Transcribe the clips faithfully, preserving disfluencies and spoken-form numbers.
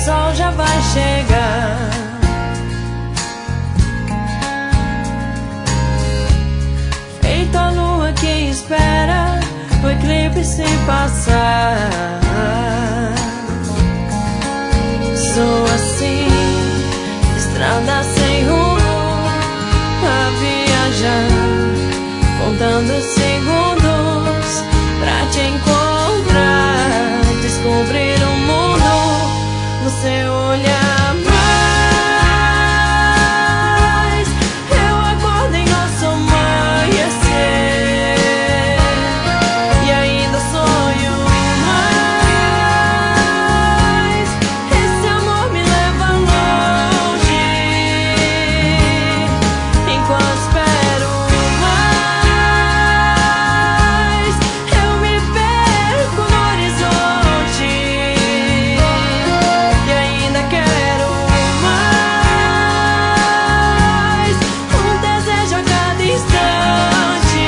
sol já vai chegar. Feito a lua que espera o eclipse se passar. Sou assim, estrada sem rumo a viajar, contando segundos pra te encontrar, descobrir o mundo. Você olha mais, eu acordo em nosso amanhecer e ainda sonho mais. Esse amor me leva longe enquanto espero mais. Eu me perco no horizonte e ainda quero mais. Um desejo a cada instante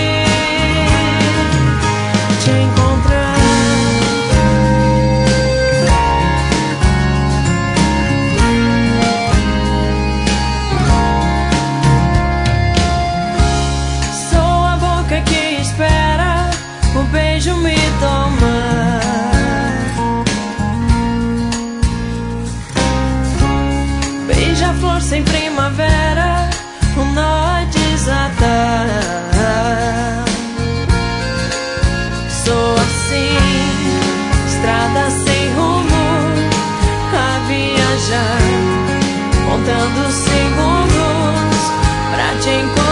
te encontrar. Sou a boca que espera o beijo me tomar. Beija-flor sem primavera, um nó a desatar. Sou assim, estrada sem rumo a viajar, contando segundos pra te encontrar.